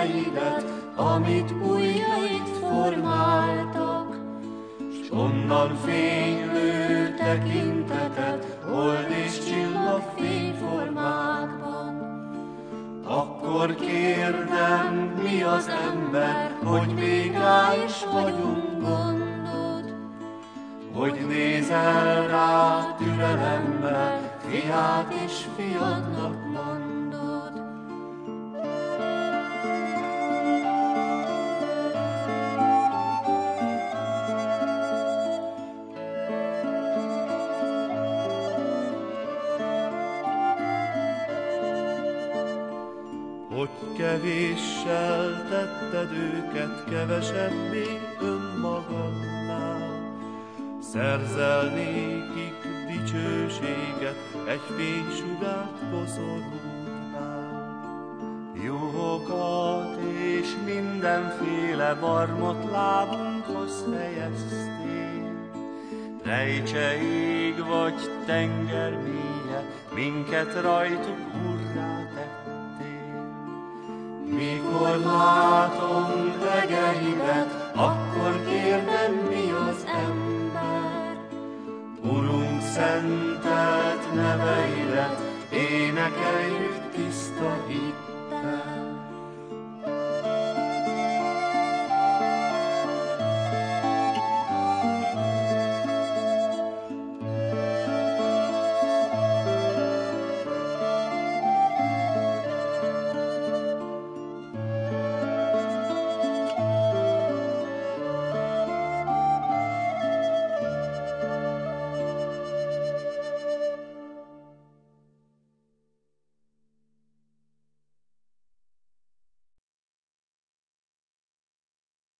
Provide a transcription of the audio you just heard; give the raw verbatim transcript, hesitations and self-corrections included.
tetejeidet, amit ujjaid formáltak, s onnan fénylő tekintetet, hold és csillag fényformákban. Akkor kérdem, mi az ember, hogy még rá is vagyunk gondod, hogy nézel rá türelemmel, fiát és fiadnak mondod. Hogy kevéssel tetted őket kevesebbé önmagadnál, szerzel nékik dicsőséget, egy fénysugárt koszorútnál. Juhokat és mindenféle barmot lábunkhoz helyeztél, rejtseig vagy tenger mélye, minket rajtuk urrá tettél. Mikor látom egeidet, akkor kérdem, mi az ember. Urunk, szentelt neveidet, énekeljük tiszta hittel.